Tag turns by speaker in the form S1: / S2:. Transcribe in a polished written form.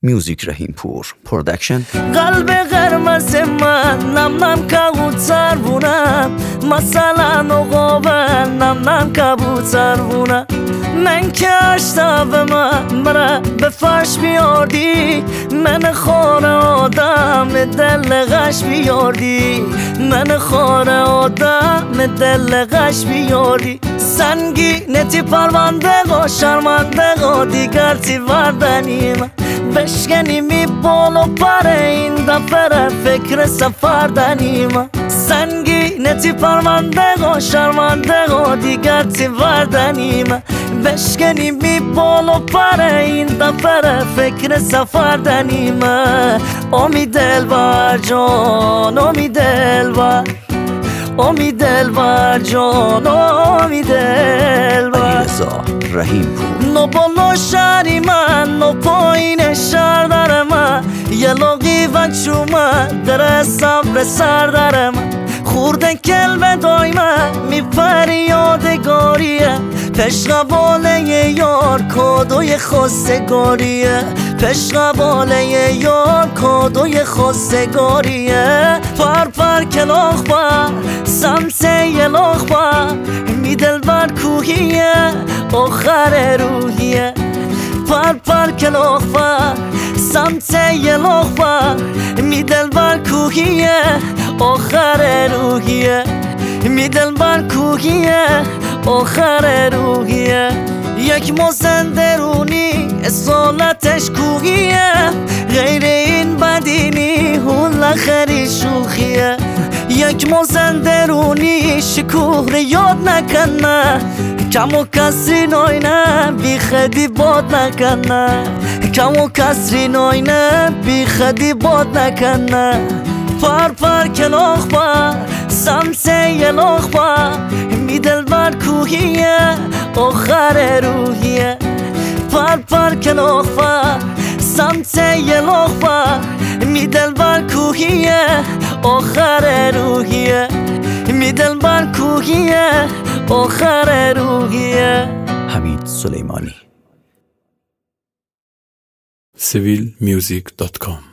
S1: میوزیک رحیم پور پرودکشن.
S2: قلب قرمز من نم نم کبوتر بونم، مثلا نقابل نم نم کبوتر بونم. من که اشتاب من به فرش بیاردی، من خور آدم دل غش بیاردی، من خور آدم دل غش بیاردی. سنگینتی پرونده و شرمنده و دیگر تی وردنی من بشکنی می بالو پر این دفره فکر سفردنی من. سنگینتی پرونده و شرمنده و دیگر تی وردنی من بشکنی می بالو پر این دفره فکر سفردنی من. امید دلبر جان امید دلبر، امید دلبر جان امید دلبر.
S1: رحیم پور.
S2: نو بالا شهری من نو پایین شهر در من، یه لاغی و چومه در صبر سر در من. خورده کلمه دایمه می پری یادگاریه، پشقباله یار کادوی خواستگاریه، پشقباله یار کادوی خواستگاریه. پر پر کلاخ بر سمت یلاخ بر می دلبر کوهیه آخر روحیه. پر پر کلاخ بر سمت یلاخ بر می دلبر کوهیه آخر روحیه، می دلبر کوهیه آخر روحیه. یک موزن درونی اصالتش کوهیه، غیر این بدینی هول خری شوخیه. یک موزن درونی شکوه یاد نکنه، کم و کسری ناینه بی خدی باد نکنه، کم و کسری ناینه بی خدی باد نکنه. پر پر کلاخ بر سمت یلاخ بر می دلبر کوهیه آخر روحیه. پر پر کلاخ بر سمت یلاخ بر می دلبر کوهیه آخر روحیه، می دلبر کوهیه آخر روحیه.
S1: حمید سلیمانی.
S3: civilmusic.com